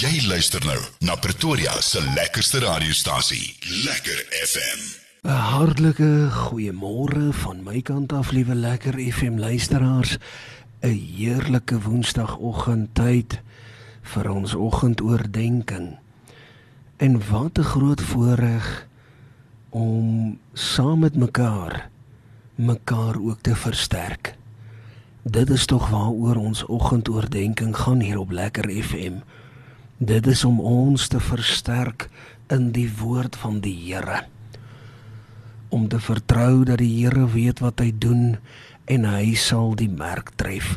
Jy luister nou na Pretoria se lekkerste radiostasie, Lekker FM. 'n Hartlike goeiemôre van my kant af, liewe Lekker FM luisteraars. 'n Heerlike woensdagoggendtyd vir ons oggendoordenking. En wat 'n groot voorreg om saam met mekaar ook te versterk. Dit is tog waaroor ons oggendoordenking gaan hier op Lekker FM. Dit is om ons te versterk in die woord van die Here. Om te vertrou dat die Here weet wat hy doen en hy sal die merk tref.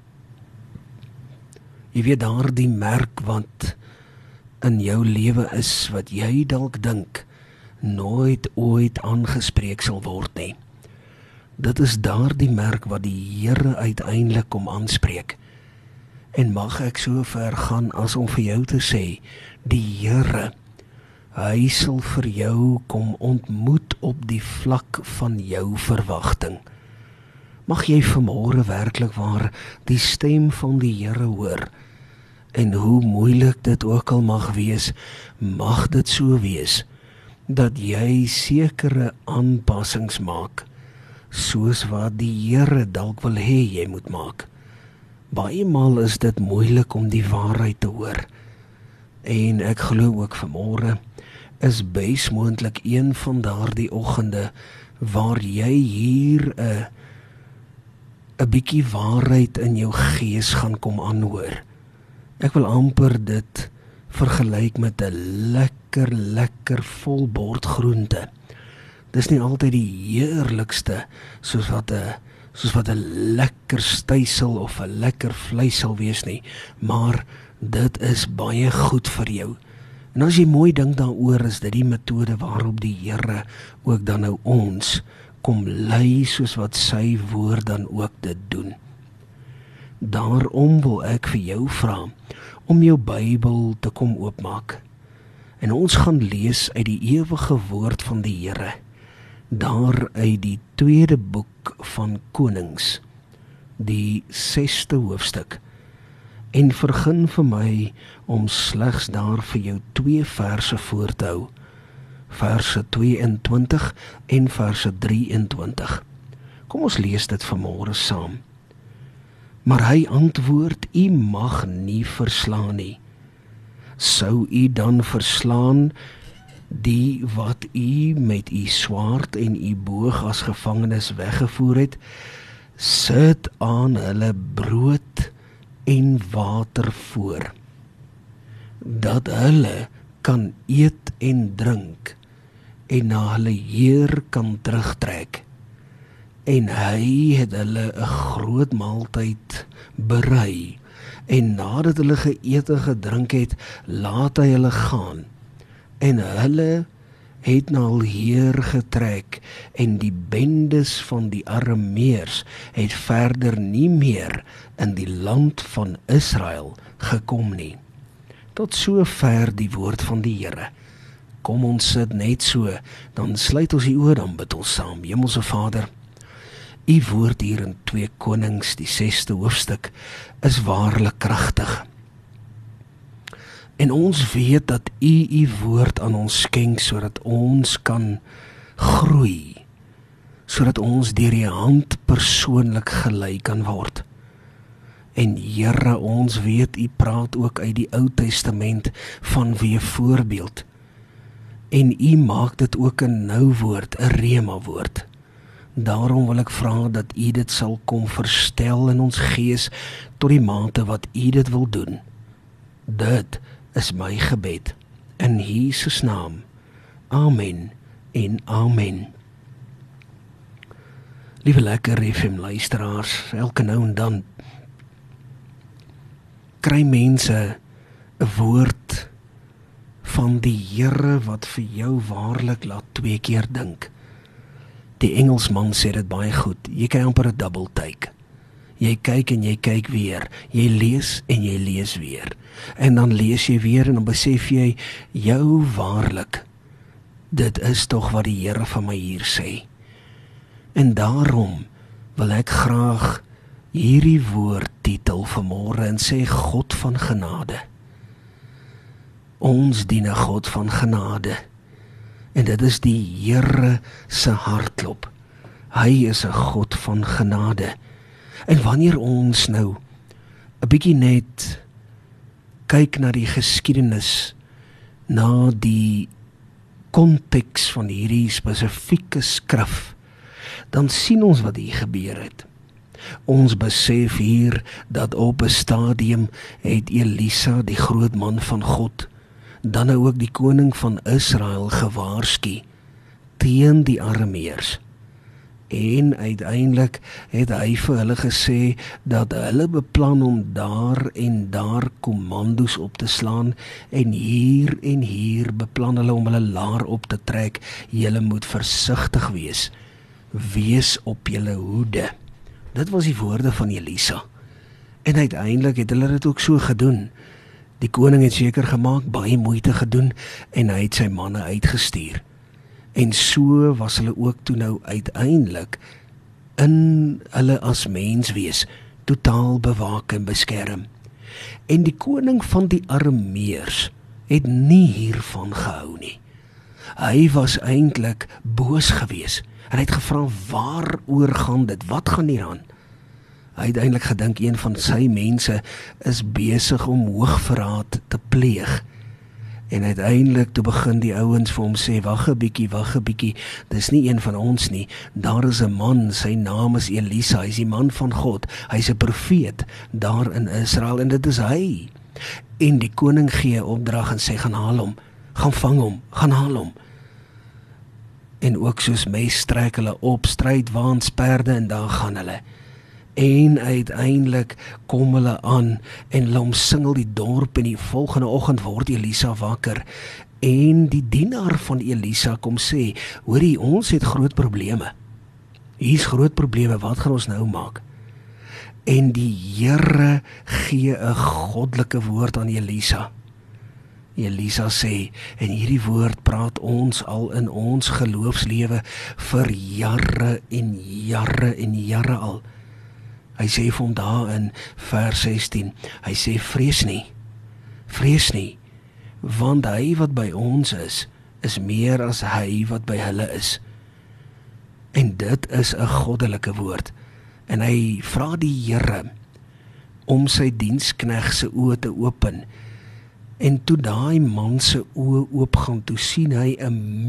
Jy weet daar die merk wat in jou lewe is, wat jy dalk dink nooit ooit aangespreek sal word nie. Dit is daar die merk wat die Here uiteindelik kom aanspreek. En mag ek so ver gaan as om vir jou te sê, die Here, hy sal vir jou kom ontmoet op die vlak van jou verwagting. Mag jy vanmôre werklik waar die stem van die Here hoor, en hoe moeilik dit ook al mag wees, mag dit so wees, dat jy sekere aanpassings maak, soos wat die Here dalk wil hê jy moet maak. Baie maal is dit moeilik om die waarheid te hoor. En ek glo ook vanmôre is bes moontlik een van daardie oggende waar jy hier 'n bietjie waarheid in jou gees gaan kom aanhoor. Ek wil amper dit vergelyk met 'n lekker vol bord groente. Dis nie altyd die heerlikste soos wat 'n lekker stysel of 'n lekker vleis sal wees nie, maar dit is baie goed vir jou. En as jy mooi dink daaroor, is dit die metode waarop die Here ook dan nou ons kom lei soos wat sy woord dan ook dit doen. Daarom wil ek vir jou vra om jou Bybel te kom oopmaak. En ons gaan lees uit die ewige woord van die Here, daar uit die tweede boek van Konings, die 6ste hoofstuk. En vergun vir my om slegs daar vir jou 2 verse voor te hou, verse 22 en verse 23. Kom ons lees dit vanmôre saam. Maar hy antwoord, u mag nie verslaan nie. Sou u dan verslaan die wat u met u swaard en u boog as gevangenes weggevoer het? Sit aan hulle brood en water voor, dat hulle kan eet en drink en na hulle Heer kan terugtrek. En hy het hulle 'n groot maaltyd berei, en nadat hulle geëet en gedrink het, laat hy hulle gaan. En hulle het na hul Heer getrek, en die bendes van die Arameërs het verder nie meer in die land van Israel gekom nie. Tot so ver die woord van die Here. Kom ons sit net so, dan sluit ons die oë, dan bid ons saam. Hemelse Vader, u woord hier in 2 Konings, die 6ste hoofstuk, is waarlik kragtig. En ons weet dat u woord aan ons skenk, sodat ons kan groei, sodat ons deur die hand persoonlik gelei kan word. En Here, ons weet, u praat ook uit die Ou Testament vanweë voorbeeld. En u maak dit ook 'n nou woord, 'n rema woord. Daarom wil ek vra dat u dit sal kom verstel in ons gees tot die mate wat u dit wil doen. Dit is my gebed in Jesus naam. Amen en amen. Liewe Lekker FM luisteraars, elke nou en dan kry mense 'n woord van die Here wat vir jou waarlik laat 2 keer dink. Die Engelsman sê dit baie goed, jy kry amper 'n double take. Jy kyk en jy kyk weer, jy lees en jy lees weer. En dan lees jy weer en dan besef jy, jou waarlik, dit is tog wat die Here van my hier sê. En daarom wil ek graag hierdie woordtitel vanmôre en sê God van genade. Ons dien 'n God van genade. En dit is die Here se hartklop. Hy is 'n God van genade. En wanneer ons nou 'n bietjie net kyk na die geskiedenis, na die konteks van hierdie spesifieke skrif, dan sien ons wat hier gebeur het. Ons besef hier dat op 'n stadium het Elisa, die groot man van God, dan nou ook die koning van Israel gewaarsku teen die Arameërs. En uiteindelik het hy vir hulle gesê dat hulle beplan om daar en daar kommandos op te slaan en hier beplan hulle om hulle laar op te trek. Julle moet versigtig wees. Wees op julle hoede. Dit was die woorde van Elisa. En uiteindelik het hulle dit ook so gedoen. Die koning het seker gemaak, baie moeite gedoen en hy het sy manne uitgestuur. En so was hulle ook toe nou uiteindelik in hulle as mens wees totaal bewaak en beskerm. En die koning van die Arameërs het nie hiervan gehou nie. Hy was eintlik boos gewees en hy het gevra, waaroor gaan dit? Wat gaan hier aan? Hy het eintlik gedink een van sy mense is besig om hoogverraad te pleeg. En uiteindelik toe begin die ouens vir hom sê, wag 'n bietjie, dis nie een van ons nie, daar is 'n man, sy naam is Elisa, hy is die man van God, hy is 'n profeet daar in Israel en dit is hy. En die koning gee 'n opdrag en sê, gaan haal hom, gaan vang hom, gaan haal hom. En ook soos mes trek hulle op, strydwaans, perde en daar gaan hulle. En uiteindelik kom hulle aan en hulle omsingel die dorp en die volgende oggend word Elisa wakker. En die dienaar van Elisa kom sê, hoorie, ons het groot probleme. Hier's groot probleme, wat gaan ons nou maak? En die Here gee 'n goddelike woord aan Elisa. Elisa sê, en hierdie woord praat ons al in ons geloofslewe vir jare en jare al. Hy sê vir hom daar in vers 16, hy sê, vrees nie, want hy wat by ons is meer as hy wat by hulle is. En dit is 'n goddelike woord. En hy vra die Here om sy dienskneg se oë te open. En toe daai man se oë oopgaan, toe sien hy 'n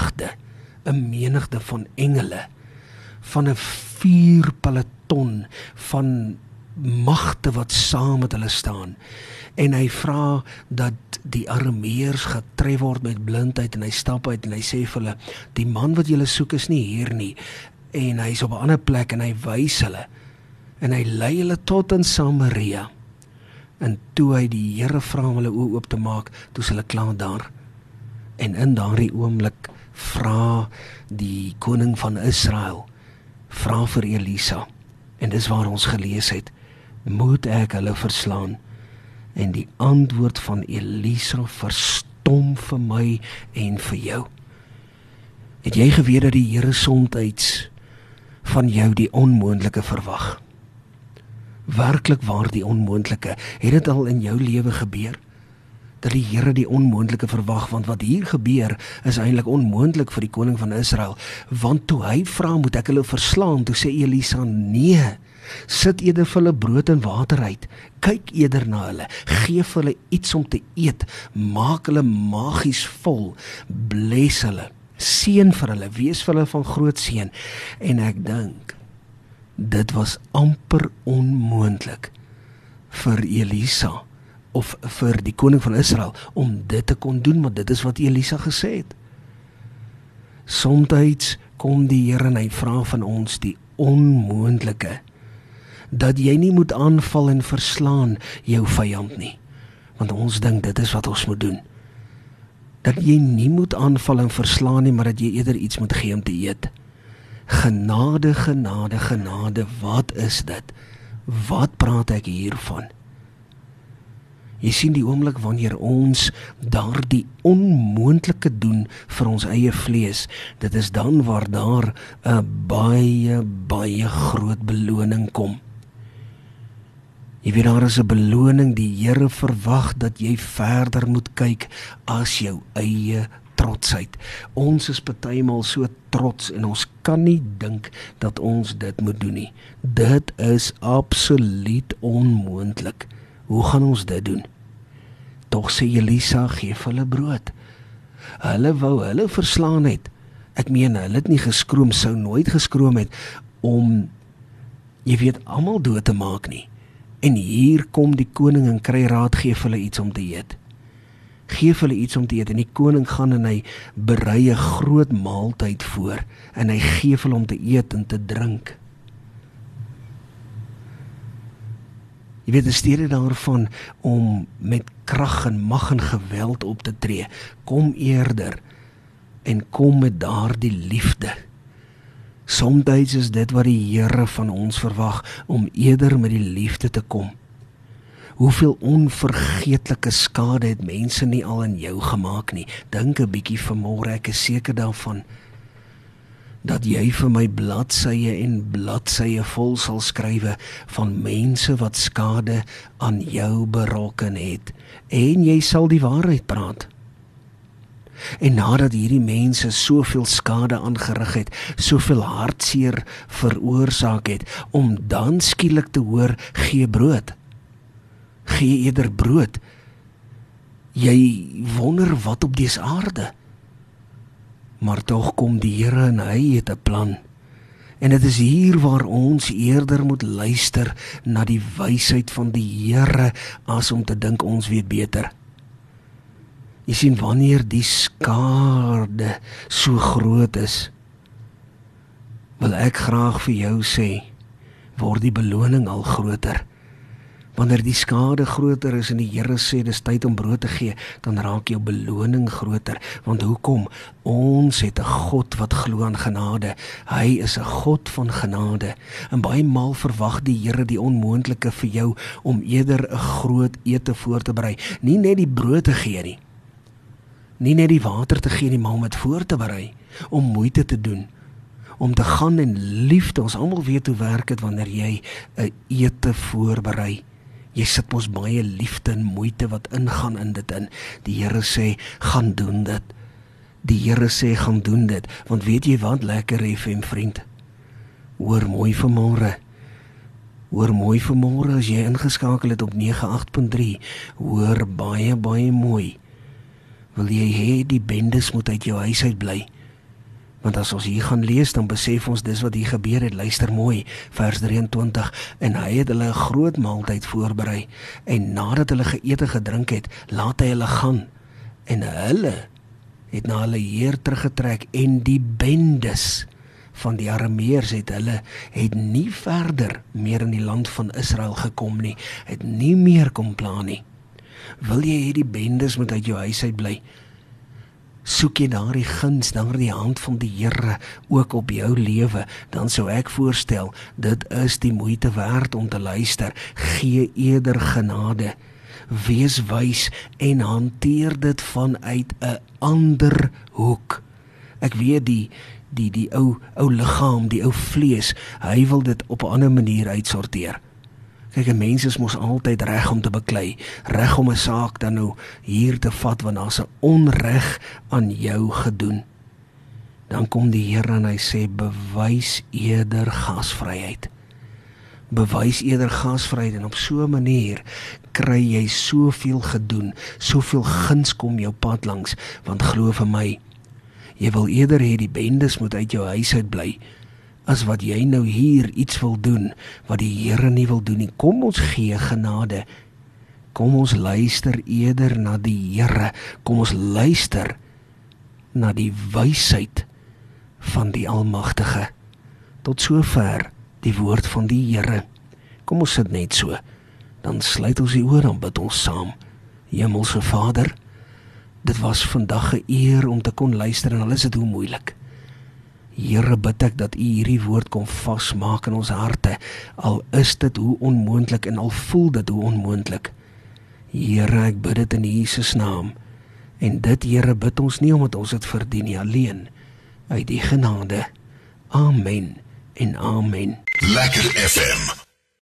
menigte van engele, van 'n vuurpeloton van magte wat saam met hulle staan. En hy vra dat die Arameërs getref word met blindheid en hy stap uit en hy sê vir hulle, die man wat julle soek is nie hier nie. En hy is op 'n ander plek en hy wys hulle. En hy lei hulle tot in Samaria. En toe hy die Here vra om hulle oë oop te maak, toe is hulle klaar daar. En in daardie oomblik vra die koning van Israel, vra vir Elisa, en dis waar ons gelees het, moet ek hulle verslaan? En die antwoord van Elisa verstom vir my en vir jou. Het jy geweet dat die Here soms van jou die onmoontlike verwag? Werklik waar die onmoontlike, het dit al in jou lewe gebeur? Dat die Here die onmoontlike verwag, want wat hier gebeur is eintlik onmoontlik vir die koning van Israel, want toe hy vra, moet ek hulle verslaan, toe sê Elisa, nee, sit eerder vir hulle brood en water uit, kyk eerder na hulle, geef hulle iets om te eet, maak hulle magies vol, bless hulle, seën vir hulle, wees vir hulle van groot seën. En ek dink, dit was amper onmoontlik vir Elisa, of vir die koning van Israel, om dit te kon doen, maar dit is wat Elisa gesê het. Somtyds kom die Here en hy vra van ons die onmoontlike, dat jy nie moet aanval en verslaan jou vyand nie, want ons dink dit is wat ons moet doen. Dat jy nie moet aanval en verslaan nie, maar dat jy eerder iets moet gee om te eet. Genade, genade, genade, wat is dit? Wat praat ek hiervan? Jy sien die oomblik wanneer ons daardie onmoontlike doen vir ons eie vlees, dit is dan waar daar 'n baie groot beloning kom. Jy weet, daar is 'n beloning. Die Here verwag dat jy verder moet kyk as jou eie trotsheid. Ons is partymal so trots en ons kan nie dink dat ons dit moet doen nie. Dit is absoluut onmoontlik. Hoe gaan ons dit doen? Tog sê Elisa, gee vir hulle brood. Hulle wou hulle verslaan het. Ek meen, hulle het nie geskroom, sou nooit geskroom het om, jy weet, almal dood te maak nie. En hier kom die koning en kry raad, gee vir hulle iets om te eet. Geef hulle iets om te eet, en die koning gaan en hy berei 'n groot maaltyd voor, en hy gee hulle om te eet en te drink. Jy weet, in steede daarvan om met krag en mag en geweld op te tree, kom eerder en kom met daardie liefde. Somtyds is dit wat die Here van ons verwag, om eerder met die liefde te kom. Hoeveel onvergeetlike skade het mense nie al in jou gemaak nie. Dink 'n bietjie vanmôre, ek is seker daarvan, dat jy vir my bladsye en bladsye vol sal skrywe van mense wat skade aan jou berokken het, en jy sal die waarheid praat. En nadat hierdie mense soveel skade aangerig het, soveel hartseer veroorsaak het, om dan skielik te hoor, gee brood. Gee eerder brood. Jy wonder wat op dese aarde. Maar tog kom die Here en hy het 'n plan. En dit is hier waar ons eerder moet luister na die wysheid van die Here as om te dink ons weet beter. Jy sien, wanneer die skade so groot is, wil ek graag vir jou sê, word die beloning al groter. Wanneer die skade groter is en die Here sê dis tyd om brood te gee, dan raak jou beloning groter. Want hoekom? Ons het 'n God wat glo aan genade. Hy is 'n God van genade. En baie maal verwag die Here die onmoontlike vir jou om eerder 'n groot ete voor te berei. Nie net die brood te gee nie. Nie net die water te gee nie, maar om dit voor te berei. Om moeite te doen. Om te gaan in liefde. Ons almal weet hoe werk dit wanneer jy 'n ete voorberei. Jy sit mos baie liefde en moeite wat ingaan in dit in. Die Here sê, gaan doen dit. Die Here sê, gaan doen dit. Want weet jy wat, lekker FM vriend? Hoor mooi vanmôre. Hoor mooi vanmôre as jy ingeskakel het op 98.3. Hoor baie, baie mooi. Wil jy hê die bendes moet uit jou huis uit bly? Want as ons hier gaan lees, dan besef ons dis wat hier gebeur het. Luister mooi, vers 23. En hy het hulle 'n groot maaltyd voorberei. En nadat hulle geëet en gedrink het, laat hy hulle gaan. En hulle het na hulle heer teruggetrek. En die bendes van die Arameërs het nie verder meer in die land van Israel gekom nie. Het nie meer kom pla nie. Wil jy hê die bendes moet uit jou huis uit bly? Soek jy daardie guns, daardie hand van die Here ook op jou lewe, dan sou ek voorstel, dit is die moeite werd om te luister. Gee eerder genade. Wees wys en hanteer dit vanuit 'n ander hoek. Ek weet die ou liggaam, die ou vlees, hy wil dit op 'n ander manier uitsorteer. Kyk, 'n mens is mos altyd reg om te beklei, reg om 'n saak dan nou hier te vat, want daar's 'n onreg aan jou gedoen. Dan kom die Here en hy sê, bewys eerder gasvryheid. Bewys eerder gasvryheid, en op so 'n manier kry jy soveel gedoen, soveel guns kom jou pad langs, want glo vir my, jy wil eerder hê die bendes moet uit jou huis uit bly, as wat jy nou hier iets wil doen, wat die Here nie wil doen nie. Kom ons gee genade. Kom ons luister eerder na die Here. Kom ons luister na die wysheid van die Almagtige. Tot sover die woord van die Here. Kom ons sit net so. Dan sluit ons die oor en bid ons saam. Hemelse Vader, dit was vandag 'n eer om te kon luister, en al is dit hoe moeilik. Here, bid ek dat U hierdie woord kom vasmaak in ons harte, al is dit hoe onmoontlik en al voel dit hoe onmoontlik. Here, ek bid dit in Jesus naam. En dit, Here, bid ons nie omdat ons dit verdien nie, alleen uit die genade. Amen en amen. Lekker FM.